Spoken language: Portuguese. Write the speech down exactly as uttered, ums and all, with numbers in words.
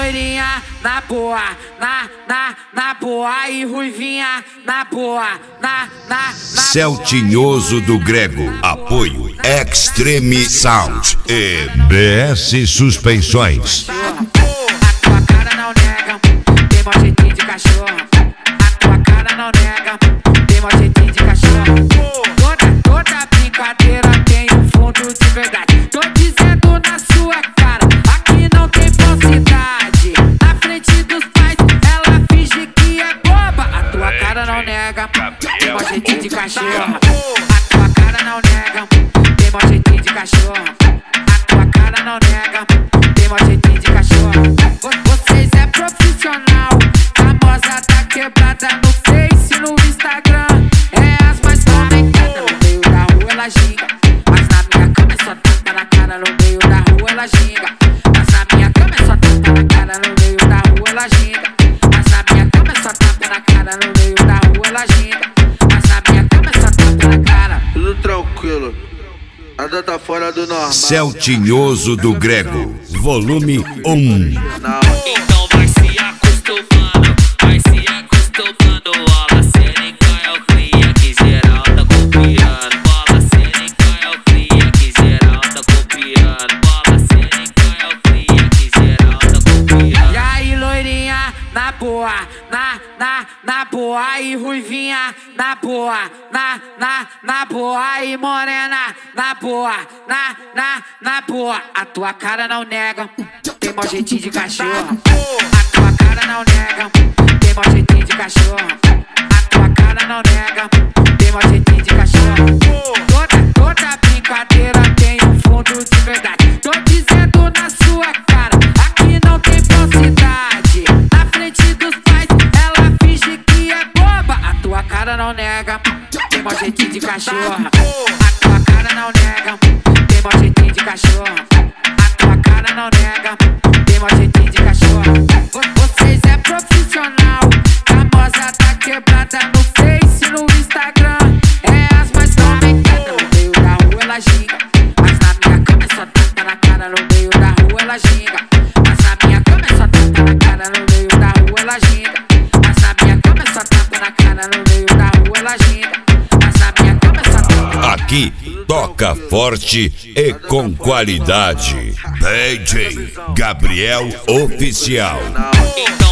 loirinha, na boa, na, na, na boa. Aí ruivinha, na boa, na, na, na Céu Tinhoso do Grego. Apoio Extreme Sound e B S Suspensões. A tua cara não nega, tem mó jeitinho de cachorro. A tua cara não nega, tem mó jeitinho de cachorro. Toda, toda brincadeira tem um fundo de verdade. Tô dizendo na sua cara, aqui não tem falsidade. Na frente dos pais, ela finge que é boba. A tua cara não nega, tem mó jeitinho de cachorro. A tua cara não nega, tem mó jeitinho de cachorro. A tua cara não nega, tem mó jeitinho de cachorro. Vocês é profissional, famosa da quebrada no Face e no Instagram. É as mais comentadas, no meio da rua ela ginga. Mas na minha cama é só tapa na cara, no meio da rua ela ginga. Mas na minha cama é só tapa na cara, no meio da rua ela ginga. Mas na minha cama é só tapa na cara, no meio da rua ela ginga. Mas na minha cama é só tapa na cara. Tudo tranquilo, nada tá fora do normal. Céu Tinhoso do Grego, volume um. Então vai se acostumando, vai se acostumando. Bola serenca é o cria que geral tá copiando. Bola serenca é o cria que geral tá copiando. Bola serenca é o cria que geral tá copiando. E aí loirinha, na boa, na, na, na boa. Aí ruivinha, na boa, na, na, na boa. Aí morena, na boa, na, na, na boa. A tua cara não nega, tem mó jeitinho de cachorro. A tua cara não nega, tem mó jeitinho de cachorro. A tua cara não nega, tem mó jeitinho de cachorro. Toda, toda brincadeira tem um fundo de verdade. Tô dizendo na sua cara, aqui não tem falsidade. Na frente dos pais, ela finge que é boba. A tua cara não nega, tem mó jeitinho de cachorro. A tua cara não nega, tem mó jeitinho de cachorro. A tua cara não nega, tem mó jeitinho de cachorro. Vocês é profissional, famosa da quebrada no Face e no Instagram. É as mais comentadas, no meio da rua ela ginga. Mas na minha cama é só tapa na cara, no meio da rua ela ginga. Mas na minha cama é só tapa na cara, no meio da rua ela ginga. Mas na minha cama é só tapa na cara, no meio da rua ela ginga. Mas na minha cama é só tapa. Aqui toca forte e com qualidade. D J Gabriel Oficial. Então